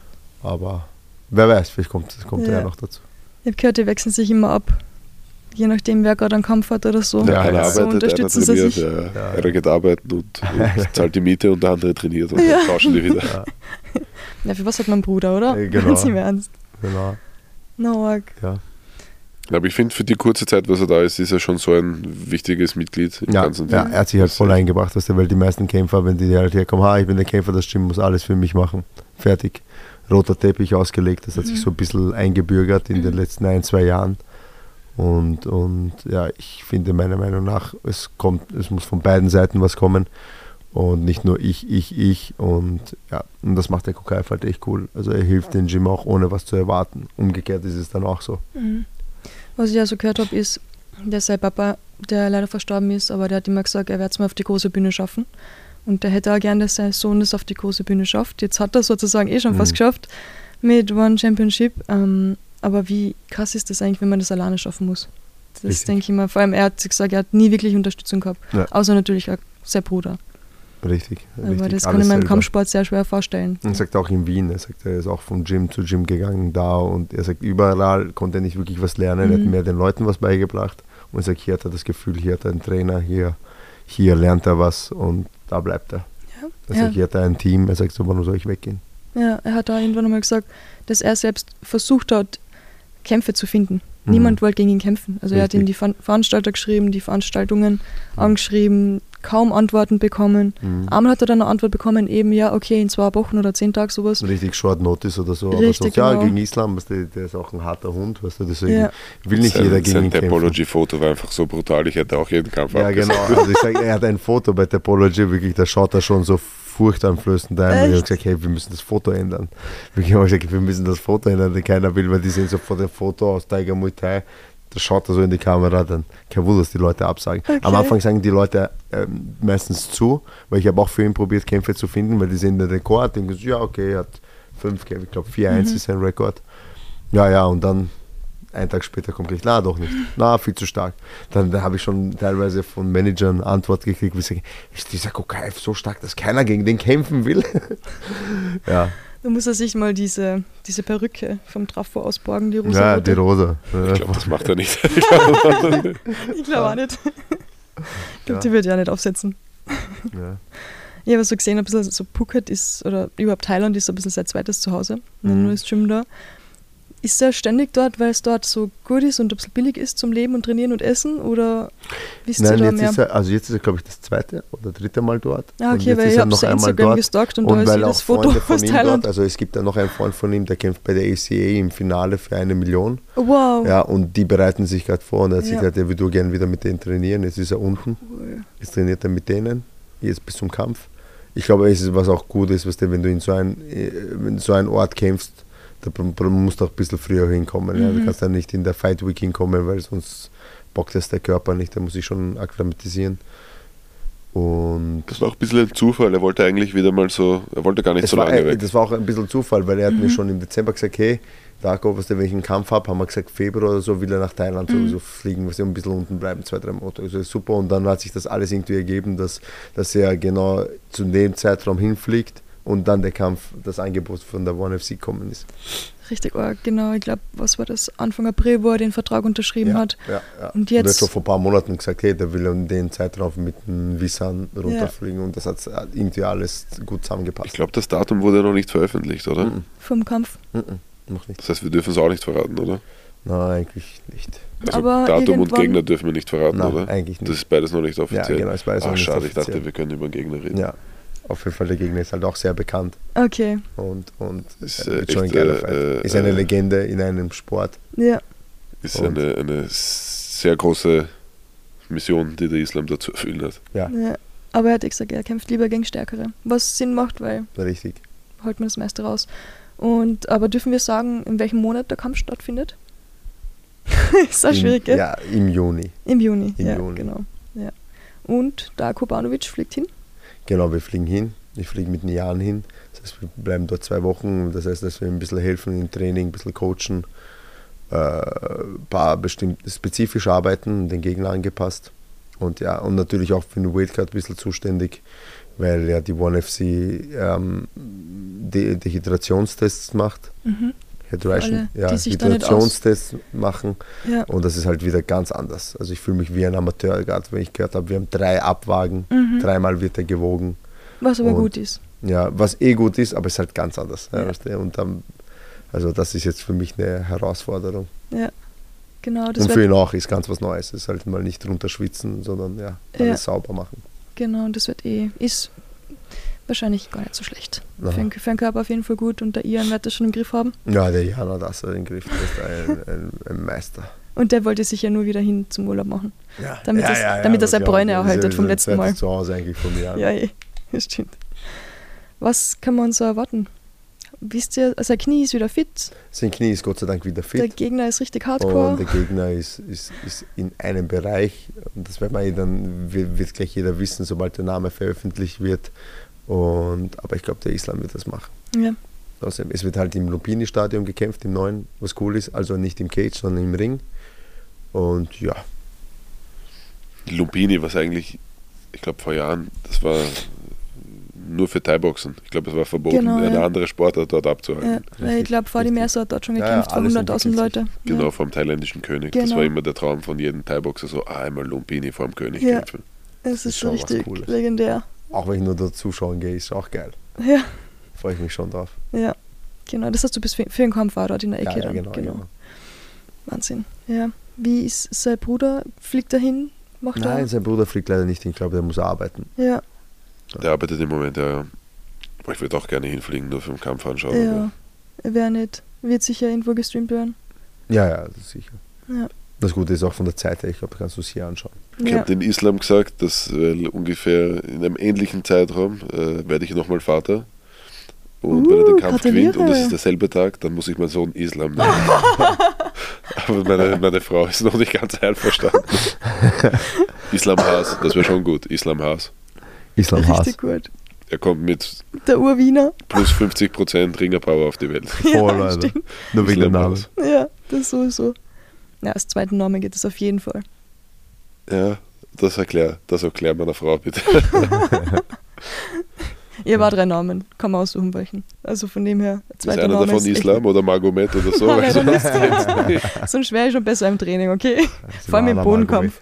S2: Aber wer weiß, vielleicht kommt, kommt
S1: Ja.
S2: er noch dazu.
S1: Ich habe gehört, die wechseln sich immer ab. Je nachdem, wer gerade einen Kampf hat oder so.
S3: Der eine
S2: ja,
S1: so
S3: arbeitet, einer
S1: unterstützen sie
S3: trainiert,
S1: sich.
S3: der,
S2: Ja.
S3: einer geht arbeiten und, und zahlt die Miete und der andere trainiert und
S1: Ja.
S3: dann tauschen die wieder.
S2: Ja,
S1: Ja, für was hat man einen Bruder, oder?
S2: Ja, genau.
S1: Ganz im Ernst.
S2: genau.
S1: No, arg.
S2: Ja.
S3: Aber ich finde, für die kurze Zeit, was er da ist, ist er schon so ein wichtiges Mitglied im
S2: Ja,
S3: ganzen
S2: ja,
S3: Team.
S2: er hat sich halt voll eingebracht, weißt du, weil die meisten Kämpfer, wenn die halt herkommen, ha, ich bin der Kämpfer, das Gym muss alles für mich machen. Fertig. Roter Teppich ausgelegt, das hat sich so ein bisschen eingebürgert in den letzten ein, zwei Jahren. Und, und ja, ich finde meiner Meinung nach, es kommt, es muss von beiden Seiten was kommen. Und nicht nur ich, ich, ich. Und ja, und das macht der Kokaif halt echt cool. Also er hilft dem Gym auch, ohne was zu erwarten. Umgekehrt ist es dann auch so.
S1: Mhm. Was ich ja so gehört habe, ist, dass sein Papa, der leider verstorben ist, aber der hat immer gesagt, er werde es mal auf die große Bühne schaffen. Und der hätte auch gern, dass sein Sohn es auf die große Bühne schafft. Jetzt hat er sozusagen eh schon
S2: Mhm.
S1: fast geschafft mit One Championship. Ähm, aber wie krass ist das eigentlich, wenn man das alleine schaffen muss? Das
S2: Richtig.
S1: denke ich mal. Vor allem, er hat gesagt, er hat nie wirklich Unterstützung gehabt.
S2: Ja.
S1: Außer natürlich auch sein Bruder.
S2: Richtig.
S1: Aber
S2: richtig.
S1: das kann
S2: Alles
S1: ich mir im
S2: selber.
S1: Kampfsport sehr schwer vorstellen.
S2: Und er sagt auch in Wien, er sagt, er ist auch von Gym zu Gym gegangen da und er sagt, überall konnte er nicht wirklich was lernen, er hat
S1: Mhm.
S2: mehr den Leuten was beigebracht und er sagt, hier hat er das Gefühl, hier hat er einen Trainer, hier, hier lernt er was und da bleibt er.
S1: Ja.
S2: Er
S1: Ja.
S2: sagt, hier hat er ein Team, er sagt, so, warum soll ich weggehen?
S1: Ja, er hat da irgendwann einmal gesagt, dass er selbst versucht hat, Kämpfe zu finden.
S2: Mhm.
S1: Niemand wollte gegen ihn kämpfen. Also er hat
S2: Richtig.
S1: ihm die Ver Veranstalter geschrieben, die Veranstaltungen angeschrieben, kaum Antworten bekommen.
S2: Mhm.
S1: Einmal hat er dann eine Antwort bekommen, eben, ja, okay, in zwei Wochen oder zehn Tagen sowas.
S2: Richtig Short Notice oder so, aber
S1: Richtig,
S2: sonst, ja,
S1: genau.
S2: gegen Islam, weißt du, der ist auch ein harter Hund, weißt du, deswegen
S1: Ja.
S2: will nicht
S3: sein,
S2: jeder gegen
S3: sein
S2: ihn kämpfen.
S3: Topology-Foto war einfach so brutal, ich hätte auch jeden Kampf
S2: Ja,
S3: abgesagt.
S2: genau. Also ich sage, er hat ein Foto bei Topology, wirklich, da schaut er schon so furchteinflößend ein. Und ich habe
S1: Echt?
S2: gesagt, hey, wir müssen das Foto ändern. Wirklich habe ich gesagt, wir müssen das Foto ändern, denn keiner will, weil die sehen so vor dem Foto aus Tiger Muay Thai, da schaut er so in die Kamera, dann kein Wunder, dass die Leute absagen.
S1: Okay.
S2: Am Anfang sagen die Leute ähm, meistens zu, weil ich habe auch für ihn probiert, Kämpfe zu finden, weil die sehen den Rekord, denken so, ja, okay, er hat fünf Kämpfe, ich glaube vier eins
S1: Mhm.
S2: ist sein Rekord. Ja, ja, und dann einen Tag später kommt gleich, na doch nicht, na viel zu stark. Dann da habe ich schon teilweise von Managern Antwort gekriegt, wie sie sagen, ist dieser Kokaif so stark, dass keiner gegen den kämpfen will? ja,
S1: Da muss er sich mal diese, diese Perücke vom Trafo ausborgen, die rosa.
S2: ja, die rosa.
S3: Ich glaube, das macht er nicht.
S1: Ich glaube auch nicht. Ich glaube,
S2: Ja.
S1: die wird ja nicht aufsetzen.
S2: ja.
S1: Ich habe so gesehen, ein bisschen so Phuket ist, oder überhaupt Thailand ist so ein bisschen sein zweites Zuhause. Nicht
S2: Mhm.
S1: nur das Gym da. Ist er ständig dort, weil es dort so gut ist und ein bisschen billig ist zum Leben und Trainieren und Essen? Oder wisst ihr
S2: Nein,
S1: da
S2: jetzt
S1: mehr?
S2: ist er, also jetzt ist er, glaube ich, das zweite oder dritte Mal dort.
S1: Ah,
S2: Und
S1: okay,
S2: jetzt
S1: weil
S2: ist
S1: ich
S2: er
S1: habe
S2: noch
S1: so
S2: einmal
S1: Instagram
S2: dort.
S1: gestalkt und, da
S2: Und
S1: ist
S2: weil
S1: jedes
S2: auch
S1: Foto
S2: Freunde von
S1: aus
S2: ihm
S1: Thailand.
S2: dort, also es gibt ja noch einen Freund von ihm, der kämpft bei der A C A im Finale für eine Million.
S1: Wow.
S2: Ja, und die bereiten sich gerade vor und er hat sich
S1: Ja.
S2: gesagt, er würde gerne wieder mit denen trainieren. Jetzt ist er unten,
S1: Cool.
S2: jetzt trainiert er mit denen, jetzt bis zum Kampf. Ich glaube, es ist was auch gut ist, weißt du, wenn du in so ein, wenn du so einen Ort kämpfst, da musst du auch ein bisschen früher hinkommen. Ja. Du
S1: Mhm.
S2: kannst dann nicht in der Fight Week hinkommen, weil sonst bockt das der Körper nicht, da muss ich schon akklimatisieren. Und
S3: Das war auch ein bisschen ein Zufall. Er wollte eigentlich wieder mal so, er wollte gar nicht
S2: es
S3: so
S2: war,
S3: lange
S2: äh,
S3: weg.
S2: das war auch ein bisschen Zufall, weil er hat
S1: Mhm.
S2: mir schon im Dezember gesagt, hey, Darko, was du, wenn ich einen Kampf habe, haben wir gesagt, Februar oder so will er nach Thailand
S1: Mhm.
S2: sowieso fliegen, was wir ein bisschen unten bleiben, zwei, drei Monate. Also super. Und dann hat sich das alles irgendwie ergeben, dass, dass er genau zu dem Zeitraum hinfliegt und dann der Kampf, das Angebot von der One F C gekommen ist.
S1: Richtig arg, genau. Ich glaube, was war das? Anfang April, wo er den Vertrag unterschrieben
S2: ja,
S1: hat.
S2: Ja, ja.
S1: Und
S2: er hat
S1: jetzt-
S2: schon vor ein paar Monaten gesagt, hey, der will in den Zeitraum mit dem Visan runterfliegen und das hat irgendwie alles gut zusammengepasst.
S3: Ich glaube, das Datum wurde noch nicht veröffentlicht, oder?
S2: Mhm.
S1: Vom Kampf.
S2: Mhm. Noch nicht.
S3: Das heißt, wir dürfen es auch nicht verraten, oder?
S2: Nein, eigentlich nicht.
S3: Also
S1: Aber
S3: Datum und
S1: irgendwann-
S3: Gegner dürfen wir nicht verraten,
S2: Nein,
S3: oder?
S2: eigentlich nicht.
S3: Das ist beides noch nicht
S2: Ja,
S3: offiziell.
S2: genau, ist beides noch
S3: Ach,
S2: nicht
S3: schade, ich
S2: offiziell.
S3: dachte, wir können über den Gegner reden.
S2: Ja, auf jeden Fall, der Gegner ist halt auch sehr bekannt
S1: Okay,
S2: und, und
S3: Ist,
S2: äh,
S3: äh,
S2: wird schon ein
S3: echt,
S2: geiler
S3: äh,
S2: Fight.
S3: äh,
S2: Ist eine
S3: äh,
S2: Legende in einem Sport.
S1: ja.
S3: Ist
S2: Und-
S3: eine, eine sehr große Mission, die der Islam da zu erfüllen hat.
S2: Ja,
S1: ja. Aber er hat eh gesagt, er kämpft lieber gegen Stärkere. Was Sinn macht, weil
S2: richtig.
S1: holt man das meiste raus. Und, aber dürfen wir sagen, in welchem Monat der Kampf stattfindet? Ist auch
S2: Im,
S1: schwierig, gell?
S2: Ja, im Juni.
S1: Im Juni.
S2: Im
S1: ja,
S2: Juni.
S1: genau. Ja. Und Darko Banovic fliegt hin.
S2: Genau, wir fliegen hin. Ich fliege mit Nian hin. Das heißt, wir bleiben dort zwei Wochen. Das heißt, dass wir ihm ein bisschen helfen im Training, ein bisschen coachen. ein paar bestimmte spezifisch arbeiten, den Gegner angepasst. Und ja, und natürlich auch für den Weightcut ein bisschen zuständig, weil ja die One F C ähm, De Dehydrationstests macht.
S1: Mhm.
S2: Hydration,
S1: Alle,
S2: ja,
S1: die sich da nicht
S2: Hydrationstests machen.
S1: Ja.
S2: Und das ist halt wieder ganz anders. Also ich fühle mich wie ein Amateur, gerade wenn ich gehört habe, wir haben drei Abwagen,
S1: Mhm.
S2: dreimal wird er gewogen.
S1: Was aber
S2: Und-
S1: gut ist.
S2: Ja, was eh gut ist, aber es ist halt ganz anders. Ja.
S1: Ja.
S2: Weißt du? Und dann, also das ist jetzt für mich eine Herausforderung.
S1: Ja, genau. Das
S2: Und
S1: wird,
S2: für ihn auch ist ganz was Neues. Es ist halt mal nicht runter schwitzen, sondern ja, alles
S1: Ja.
S2: sauber machen.
S1: genau, und das wird eh, ist wahrscheinlich gar nicht so schlecht.
S2: Aha.
S1: Für den, für den Körper auf jeden Fall gut und der Ian wird das schon im Griff haben.
S2: Ja, der Jan hat das in den Griff. Der ist ein, ein, ein Meister.
S1: Und der wollte sich ja nur wieder hin zum Urlaub machen.
S2: Ja.
S1: Damit das- damit er seine Bräune erhaltet vom letzten Mal.
S2: Zu Hause eigentlich von mir.
S1: Ja, eh, das stimmt. Was kann man so erwarten? Wisst ihr, sein Knie ist wieder fit,
S2: Sein Knie ist Gott sei Dank wieder
S1: der
S2: fit.
S1: Gegner ist richtig hardcore.
S2: Und der Gegner ist, ist, ist in einem Bereich, und das wird, man eh dann, wird, wird gleich jeder wissen, sobald der Name veröffentlicht wird. Und, aber ich glaube, der Islam wird das machen.
S1: Ja,
S2: Außerdem, es wird halt im Lumpini-Stadion gekämpft, im neuen, was cool ist, also nicht im Cage, sondern im Ring. Und ja,
S3: Lumpini, was eigentlich, ich glaube vor Jahren, das war nur für Thai-Boxen. Ich glaube, es war verboten,
S1: Genau,
S3: eine
S1: ja.
S3: andere Sportart dort
S1: ja.
S3: abzuhalten.
S1: Weil ich glaube, Fadi
S2: richtig.
S1: Mercer hat dort schon
S2: Ja,
S1: gekämpft
S2: ja,
S1: vor
S2: alles
S1: hunderttausend
S2: entwickelt
S1: Leute.
S3: Genau,
S1: Ja.
S3: vom thailändischen König. Das
S1: Genau.
S3: war immer der Traum von jedem Thai-Boxer, so ah, einmal Lumpini vor dem König
S1: Ja.
S3: kämpfen.
S1: Es ist
S2: schon was
S1: richtig
S2: Cooles.
S1: legendär.
S2: auch wenn ich nur da zuschauen gehe, ist auch geil.
S1: Ja,
S2: Freue ich mich schon drauf.
S1: ja. Genau, das hast du bis für, für den Kampf auch dort in der Ecke.
S2: Ja, ja,
S1: dann.
S2: genau, genau.
S1: Wahnsinn. Ja. Wie ist sein Bruder? Fliegt er hin? Macht
S2: Nein, sein Bruder fliegt leider nicht hin. Ich glaube, der muss arbeiten.
S1: er? Ja,
S3: Der arbeitet im Moment, ja. Ich würde auch gerne hinfliegen, nur für den Kampf anschauen.
S1: ja.
S3: aber
S1: Er wäre nicht. Wird sicher irgendwo gestreamt werden.
S2: Ja, ja, das ist sicher.
S1: Ja.
S2: Das Gute ist auch von der Zeit her, ich glaube, kannst du es hier anschauen.
S3: Ich
S1: Ja.
S3: habe den Islam gesagt, dass äh, ungefähr in einem ähnlichen Zeitraum äh, werde ich nochmal Vater. Und
S1: Uh,
S3: wenn er den Kampf gewinnt und
S1: gratuliere.
S3: es ist derselbe Tag, dann muss ich meinen Sohn Islam nennen. Aber meine, meine Frau ist noch nicht ganz einverstanden. Islam Haas, das wäre schon gut. Islam Haas.
S2: Islam Haas.
S1: Richtig gut.
S3: Er kommt mit
S1: Der Urwiener.
S3: plus fünfzig Prozent Ringerpower auf die Welt.
S2: Voll, Alter.
S1: stimmt.
S2: Nur wegen dem
S3: Islam
S2: Namen.
S3: Haas.
S1: Ja, das sowieso. Ja, als zweiten Namen geht es auf jeden Fall.
S3: Ja, das erklär, das erklär meiner Frau bitte.
S1: Ihr war drei Namen, kann man aussuchen welchen. Also von dem her,
S3: Ist
S1: zweiter
S3: einer
S1: Name
S3: davon
S1: ist echt-
S3: Islam oder Magomed oder so?
S1: Nein,
S3: Also,
S1: leider nicht. Sonst wäre ich schon besser im Training, okay? Vor allem im
S2: Silvana
S1: Bodenkampf.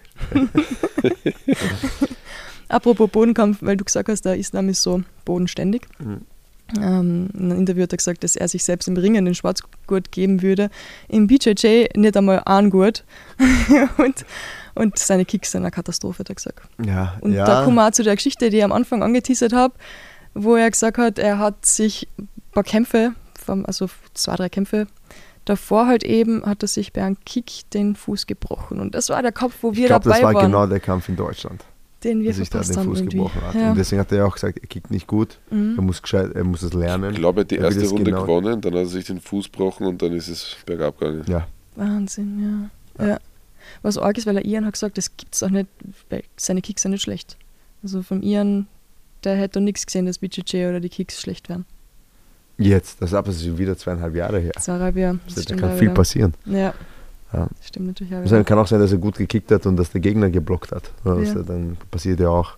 S1: Apropos Bodenkampf, weil du gesagt hast, der Islam ist so bodenständig.
S2: Mhm.
S1: Ähm, in einem Interview hat er gesagt, dass er sich selbst im Ringen den Schwarzgurt geben würde. Im B J J nicht einmal einen Gurt. und, und seine Kicks sind eine Katastrophe, hat er gesagt.
S2: Ja,
S1: Und
S2: ja.
S1: da kommen wir auch zu der Geschichte, die ich am Anfang angeteasert habe, wo er gesagt hat, er hat sich ein paar Kämpfe, vom- also zwei, drei Kämpfe, davor halt eben, hat er sich bei einem Kick den Fuß gebrochen. Und das war der Kampf, wo wir
S2: ich glaube,
S1: dabei
S2: das war
S1: waren,
S2: genau der Kampf in Deutschland,
S1: den wir
S2: dass sich da
S1: verpasst
S2: den
S1: haben
S2: Fuß
S1: irgendwie.
S2: gebrochen hat.
S1: Ja.
S2: Und deswegen hat er ja auch gesagt, er kickt nicht gut, er,
S1: Mhm.
S2: muss gescheit, er muss es lernen.
S3: ich glaube, die
S2: Er will
S3: erste
S2: das
S3: Runde
S2: genau-
S3: gewonnen, dann hat er sich den Fuß gebrochen und dann ist es bergab gegangen.
S2: Ja,
S1: Wahnsinn, ja.
S2: Ja.
S1: ja. Was arg ist, weil der Ian hat gesagt, das gibt es auch nicht, weil seine Kicks sind nicht schlecht. Also vom Ian, der hätte doch nichts gesehen, dass B J J oder die Kicks schlecht wären.
S2: jetzt, das ist aber schon wieder zweieinhalb Jahre her.
S1: Zweieinhalb Jahre.
S2: Also,
S1: Das
S2: da
S1: stimmt
S2: kann
S1: auch
S2: viel
S1: wieder.
S2: passieren.
S1: Ja.
S2: Ja.
S1: Das stimmt natürlich auch
S2: Also,
S1: wieder.
S2: kann auch sein, dass er gut gekickt hat und dass der Gegner geblockt hat. Das
S1: Ja.
S2: dann passiert ja auch.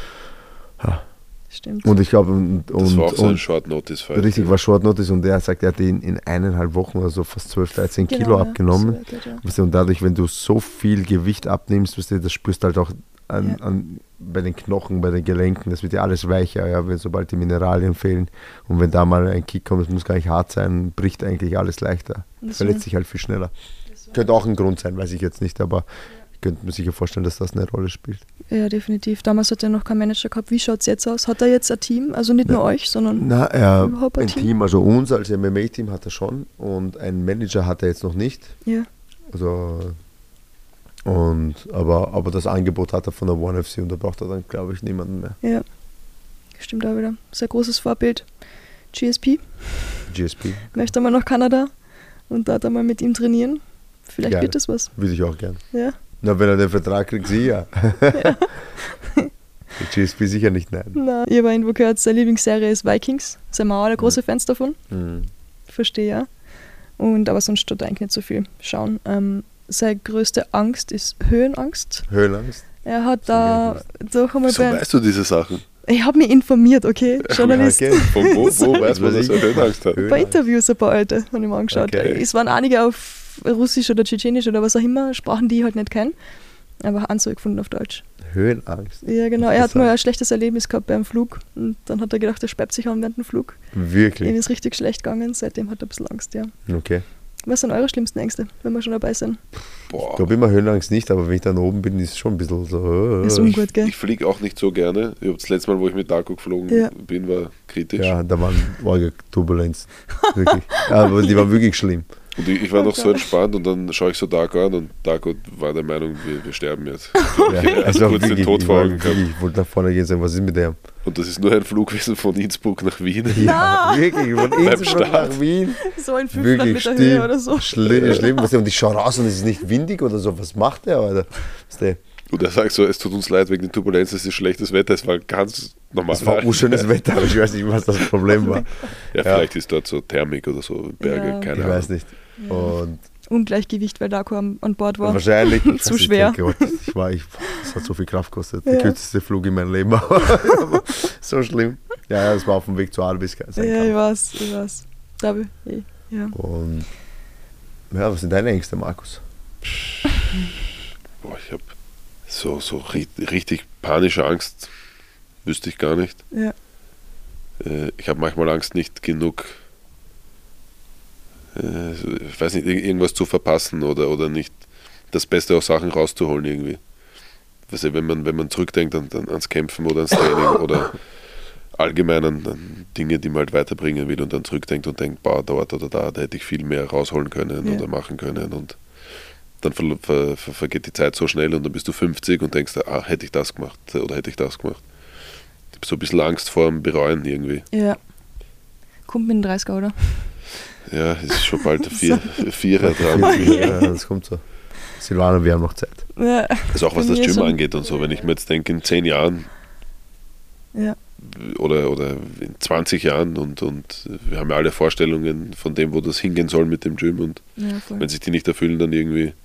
S1: Stimmt.
S2: Und ich glaube, und,
S3: Das
S2: und,
S3: war auch so ein
S2: und
S3: Short Notice Fight.
S2: richtig war Short Notice und er sagt, er hat ihn in eineinhalb Wochen oder so fast zwölf, dreizehn
S1: Genau,
S2: Kilo
S1: ja.
S2: abgenommen.
S1: So geht, ja.
S2: Weißt du, und dadurch, wenn du so viel Gewicht abnimmst, weißt du, das spürst du halt auch an,
S1: Ja.
S2: an, bei den Knochen, bei den Gelenken, das wird ja alles weicher, ja, wenn, sobald die Mineralien fehlen. Und wenn da mal ein Kick kommt, das muss gar nicht hart sein, bricht eigentlich alles leichter.
S1: Das
S2: Verletzt
S1: war-
S2: sich halt viel schneller. Könnte auch ein Grund sein, weiß ich jetzt nicht, aber ich könnte mir sicher vorstellen, dass das eine Rolle spielt.
S1: Ja, definitiv. Damals hat er noch keinen Manager gehabt. Wie schaut es jetzt aus? Hat er jetzt ein Team? Also nicht nur
S2: Ja.
S1: euch, sondern
S2: Na, er,
S1: Überhaupt ein
S2: ein
S1: Team?
S2: Team, also uns als M M A-Team hat er schon und einen Manager hat er jetzt noch nicht.
S1: ja.
S2: Also, und, aber, aber das Angebot hat er von der One F C und da braucht er dann, glaube ich, niemanden mehr.
S1: Ja. Stimmt auch wieder. Sehr großes Vorbild. G S P.
S2: G S P
S1: Möchte mal nach Kanada und da dann mal mit ihm trainieren. Vielleicht
S2: Geil.
S1: wird das was.
S2: würde ich auch gern.
S1: Ja.
S2: Na, wenn er den Vertrag kriegt, sie ja. Die G S P sicher nicht, nein.
S1: Na, ich habe irgendwo gehört, seine Lieblingsserie ist Vikings. Sind wir auch alle große Fans davon.
S2: Mhm.
S1: Verstehe ja. Und, aber sonst tut er eigentlich nicht so viel schauen. Ähm, seine größte Angst ist Höhenangst.
S2: Höhenangst?
S1: Er hat da doch einmal
S3: So
S1: bei...
S3: weißt du diese Sachen?
S1: Ich habe mich informiert, okay? Journalist.
S2: Okay.
S3: Von wo, wo weiß man, dass er Höhenangst hat?
S2: Höhen-
S1: Bei Interviews ein paar alte, habe ich mir angeschaut.
S2: Okay.
S1: Es waren einige auf Russisch oder Tschetschenisch oder was auch immer, Sprachen, die ich halt nicht kenne. Aber eins habe ich gefunden auf Deutsch.
S2: Höhenangst?
S1: Ja, genau. Er hat
S2: Interessant.
S1: mal ein schlechtes Erlebnis gehabt beim Flug. Und dann hat er gedacht, er speibt sich an während dem Flug. Ihm
S2: Wirklich?
S1: ist richtig schlecht gegangen. Seitdem hat er ein bisschen Angst, ja.
S2: Okay.
S1: Was sind eure schlimmsten Ängste, wenn wir schon dabei sind?
S2: Ich
S3: Boah.
S2: glaube immer Höhenangst nicht, aber wenn ich dann oben bin, ist es schon ein bisschen so.
S1: Ist
S2: Äh,
S1: ungut, gell?
S3: Ich fliege auch nicht so gerne. Ich hab das letzte Mal, wo ich mit Darko geflogen
S1: Ja.
S3: bin, war kritisch.
S2: ja, da waren arge Turbulenz. Wirklich. Ja, aber die waren wirklich schlimm.
S3: Und ich, ich war noch so
S1: Okay.
S3: entspannt und dann schaue ich so Darko an und Darko war der Meinung, wir, wir sterben jetzt.
S2: Ja,
S3: Er hat
S2: also
S3: kurz den
S2: wirklich,
S3: Tod
S2: ich,
S3: vor
S2: war,
S3: Augen gehabt.
S2: wirklich, ich wollte nach vorne gehen und sagen, was ist mit dem?
S3: Und das ist nur ein Flug gewesen von Innsbruck nach Wien.
S2: Ja, wirklich, von Innsbruck
S3: Start.
S2: nach Wien.
S1: So in fünfhundert
S2: Wirklich
S1: Meter Höhe
S2: schlimm.
S1: oder so.
S2: Schlimm, schlimm. Was, und ich schaue raus und es ist nicht windig oder so. Was macht der, Alter? Was der?
S3: Und er sagt so, es tut uns leid wegen den Turbulenzen, es ist schlechtes Wetter, es war ganz normal.
S2: Es war urschönes Wetter, aber ich weiß nicht, was das Problem war.
S3: Ja, vielleicht ist dort so Thermik oder so, Berge,
S1: Ja.
S3: keine
S2: Ich
S3: Ahnung.
S2: weiß nicht. Und
S1: Ungleichgewicht, weil Darko am- an Bord war.
S2: wahrscheinlich. ich
S1: Zu
S2: weiß nicht,
S1: schwer.
S2: Gott, ich war, ich, das hat so viel Kraft gekostet. Der
S1: Ja.
S2: kürzeste Flug in meinem Leben. Aber so schlimm. Ja, ja, das war auf dem Weg zur Albis. sein
S1: Ja, ich
S2: Kampf.
S1: weiß, ich weiß. Da hab ich, eh, ja.
S2: Und ja, was sind deine Ängste, Markus?
S3: Boah, ich habe so, so ri- richtig panische Angst, wüsste ich gar nicht.
S1: Ja.
S3: Äh, Ich habe manchmal Angst, nicht genug, äh, ich weiß nicht, ir- irgendwas zu verpassen oder, oder nicht das Beste aus Sachen rauszuholen irgendwie. Weißt du, wenn man, wenn man zurückdenkt an, an, ans Kämpfen oder ans Training oder allgemein an, an Dinge, die man halt weiterbringen will und dann zurückdenkt und denkt, boah, dort oder da, da hätte ich viel mehr rausholen können
S1: Ja.
S3: oder machen können und dann ver, ver, ver, vergeht die Zeit so schnell und dann bist du fünfzig und denkst, ah, hätte ich das gemacht oder hätte ich das gemacht. Ich habe so ein bisschen Angst vor dem Bereuen irgendwie.
S1: Ja. Kommt mit den dreißiger, oder?
S3: Ja, es ist schon bald der vier, Vierer dran.
S2: Ja, das kommt so. Silvana, wir haben noch Zeit.
S1: Ja.
S3: Also auch was
S1: Bei
S3: das
S1: mir
S3: Gym
S1: schon.
S3: angeht und so. Wenn ich mir jetzt denke, in zehn Jahren
S1: Ja.
S3: oder, oder in zwanzig Jahren und, und wir haben ja alle Vorstellungen von dem, wo das hingehen soll mit dem Gym und
S1: Ja, voll.
S3: wenn sich die nicht erfüllen, dann irgendwie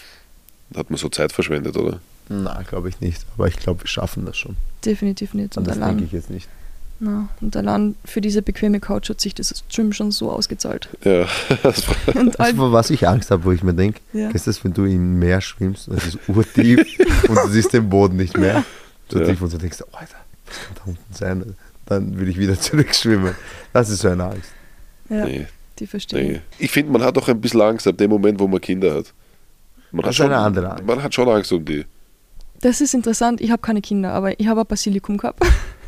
S3: hat man so Zeit verschwendet, oder?
S2: Nein, glaube ich nicht. Aber ich glaube, wir schaffen das schon.
S1: Definitiv nicht.
S2: Und
S1: Und
S2: das denke
S1: allein,
S2: ich jetzt nicht.
S1: na, und allein für diese bequeme Couch hat sich das Gym schon so ausgezahlt.
S3: Ja, das war,
S1: Und
S2: Das,
S1: all,
S2: vor was ich Angst habe, wo ich mir denke,
S1: ja.
S2: kennst du das, wenn du im Meer schwimmst und es ist urtief und du siehst den Boden nicht mehr? So
S3: Ja.
S2: tief und du denkst, oh, Alter, was kann da unten sein? Dann will ich wieder zurückschwimmen. Das ist so eine Angst.
S1: ja,
S3: nee,
S1: die verstehe
S3: nee. Ich finde, man hat auch ein bisschen Angst ab dem Moment, wo man Kinder hat. Man
S2: Das
S3: hat
S2: ist
S3: schon,
S2: eine andere Angst.
S3: Man hat schon Angst um die.
S1: ich. Das ist interessant. Ich habe keine Kinder, aber ich habe ein Basilikum gehabt.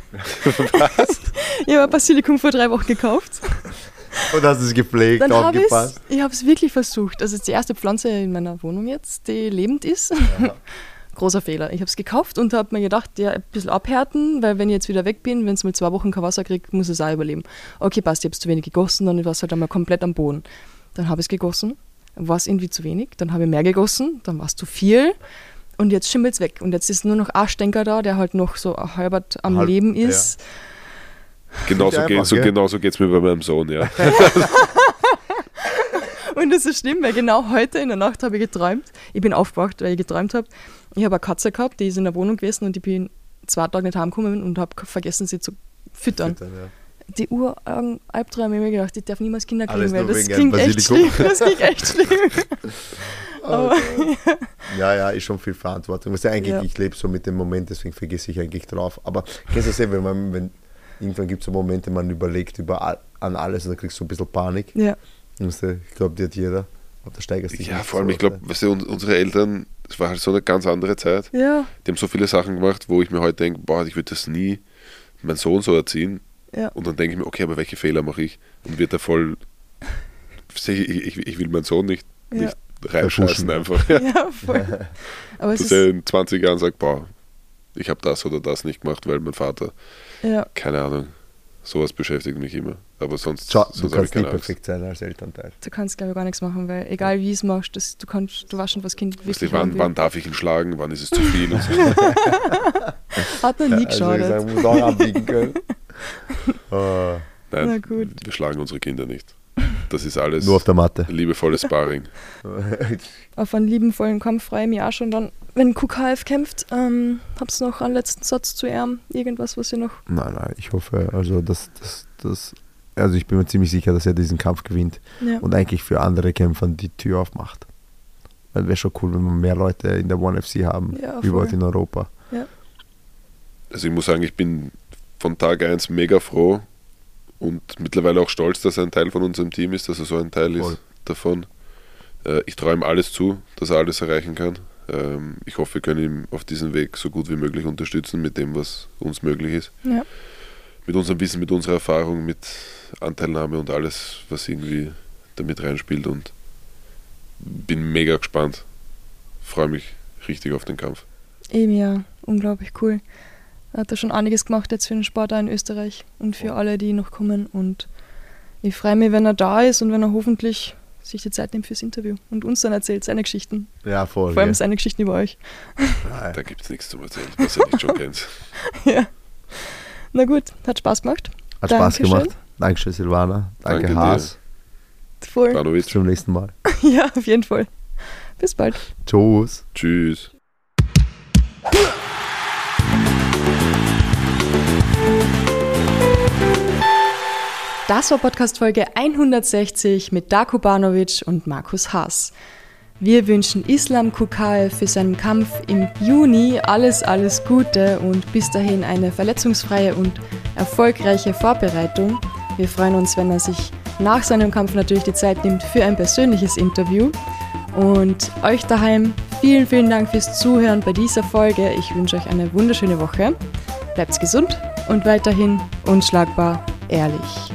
S3: Was?
S1: Ich habe ein Basilikum vor drei Wochen gekauft.
S2: Und hast es gepflegt,
S1: Dann habe ich
S2: aufgepasst.
S1: ich habe es wirklich versucht. Das ist die erste Pflanze in meiner Wohnung jetzt, die lebend ist. Großer Fehler. Ich habe es gekauft und habe mir gedacht, ja, ein bisschen abhärten, weil wenn ich jetzt wieder weg bin, wenn es mal zwei Wochen kein Wasser kriegt, muss es auch überleben. Okay, passt, ich habe es zu wenig gegossen, dann war es halt einmal komplett am Boden. Dann habe ich es gegossen, war es irgendwie zu wenig, dann habe ich mehr gegossen, dann war es zu viel und jetzt schimmelt es weg. Und jetzt ist nur noch ein Stenker da, der halt noch so halbert am
S2: Halb,
S1: Leben ist.
S3: Genauso
S2: Einfach,
S3: geht so,
S2: gell?
S3: genauso geht's mir bei meinem Sohn, ja.
S1: Und das ist schlimm, weil genau heute in der Nacht habe ich geträumt. Ich bin aufgewacht, weil ich geträumt habe. Ich habe eine Katze gehabt, die ist in der Wohnung gewesen und ich bin zwei Tage nicht heimgekommen und habe vergessen, sie zu füttern.
S2: Füttern, ja.
S1: Die Uraugen Albträume, ich habe mir gedacht, ich darf niemals Kinder kriegen,
S2: Alles
S1: weil
S2: nur
S1: das
S2: wegen einem
S1: klingt echt schlimm.
S2: Basilikum.
S1: Das klingt echt schlimm. Aber,
S2: Ja, ja, ist schon viel Verantwortung. Was ja eigentlich,
S1: Ja.
S2: ich lebe so mit dem Moment, deswegen vergesse ich eigentlich drauf. Aber kennst du das ja, wenn man, wenn irgendwann gibt es so Momente, man überlegt über all, an alles und dann kriegst du ein bisschen Panik.
S1: ja,
S2: Weißt du, ich glaube, die hat jeder. Aber da steigerst du dich
S3: Ja,
S2: nicht
S3: vor allem,
S2: so
S3: ich glaube,
S2: aus,
S3: weißt du, un- unsere Eltern, es war halt so eine ganz andere Zeit.
S1: ja,
S3: Die haben so viele Sachen gemacht, wo ich mir heute denke, boah, ich würde das nie meinen Sohn so erziehen.
S1: ja.
S3: Und dann denke ich mir, okay, aber welche Fehler mache ich? Und wird er voll. Ich, ich, ich will meinen Sohn nicht,
S1: Ja.
S3: nicht reinscheißen
S2: Verfuschen.
S3: einfach.
S1: Ja, voll. Aber es
S3: Dass
S1: ist,
S3: er in zwanzig Jahren sagt, boah, ich habe das oder das nicht gemacht, weil mein Vater,
S1: ja,
S3: keine Ahnung, sowas beschäftigt mich immer. Aber sonst,
S2: Schau, du
S3: sonst habe ich
S2: kannst nie
S3: keine Angst.
S2: perfekt sein als Elternteil.
S1: du kannst, glaube ich, gar nichts machen, weil egal wie es machst, das, du kannst, du weißt schon, was Kind
S3: Weißt
S1: wirklich
S3: du, wann,
S1: haben will.
S3: wann darf ich ihn schlagen, wann ist es zu viel und so.
S1: Hat noch nie
S2: Also ich
S1: geschadet.
S2: sag, muss auch abbiegen können. Ah,
S3: Nein,
S1: Na gut.
S3: wir schlagen unsere Kinder nicht. das ist alles
S2: Nur auf der Matte.
S3: liebevolles Sparring.
S1: Auf einen liebenvollen Kampf freue ich mich auch schon dann, wenn Q K F kämpft. Ähm, hab's noch einen letzten Satz zu ihm? Irgendwas, was ihr noch...
S2: Nein, nein, ich hoffe, also dass das, das, also ich bin mir ziemlich sicher, dass er diesen Kampf gewinnt
S1: Ja.
S2: und eigentlich für andere Kämpfer die Tür aufmacht. Weil wäre schon cool, wenn wir mehr Leute in der One F C haben,
S1: Ja,
S2: wie
S1: voll.
S2: überhaupt in Europa.
S3: Also ich muss sagen, ich bin von Tag eins mega froh und mittlerweile auch stolz, dass er ein Teil von unserem Team ist, dass er so ein Teil
S2: Voll.
S3: ist davon. Äh, ich traue ihm alles zu, dass er alles erreichen kann. Ähm, ich hoffe, wir können ihn auf diesem Weg so gut wie möglich unterstützen mit dem, was uns möglich ist.
S1: Ja.
S3: Mit unserem Wissen, mit unserer Erfahrung, mit Anteilnahme und alles, was irgendwie damit reinspielt, und bin mega gespannt. Freue mich richtig auf den Kampf.
S1: Eben ja, unglaublich cool. Er hat da schon einiges gemacht jetzt für den Sport auch in Österreich und für alle, die noch kommen. Und ich freue mich, wenn er da ist und wenn er hoffentlich sich die Zeit nimmt fürs Interview und uns dann erzählt, seine Geschichten.
S2: Ja, voll.
S1: Vor allem
S2: ja.
S1: seine Geschichten über euch.
S3: Da gibt es nichts zu erzählen, was ihr nicht schon kennt.
S1: Ja. Na gut, hat Spaß gemacht.
S2: Hat Spaß
S1: Dankeschön.
S2: gemacht. Dankeschön, Silvana. Danke,
S3: Danke dir.
S2: Haas.
S1: Voll.
S2: Bis
S3: Banovic,
S2: zum nächsten Mal.
S1: Ja, auf jeden Fall. Bis bald.
S2: Tschüss.
S3: tschüss.
S1: Das war Podcast-Folge hundertsechzig mit Darko Banovic und Markus Haas. Wir wünschen Islam Kukaev für seinen Kampf im Juni alles, alles Gute und bis dahin eine verletzungsfreie und erfolgreiche Vorbereitung. Wir freuen uns, wenn er sich nach seinem Kampf natürlich die Zeit nimmt für ein persönliches Interview. Und euch daheim vielen, vielen Dank fürs Zuhören bei dieser Folge. Ich wünsche euch eine wunderschöne Woche. Bleibt gesund und weiterhin unschlagbar ehrlich.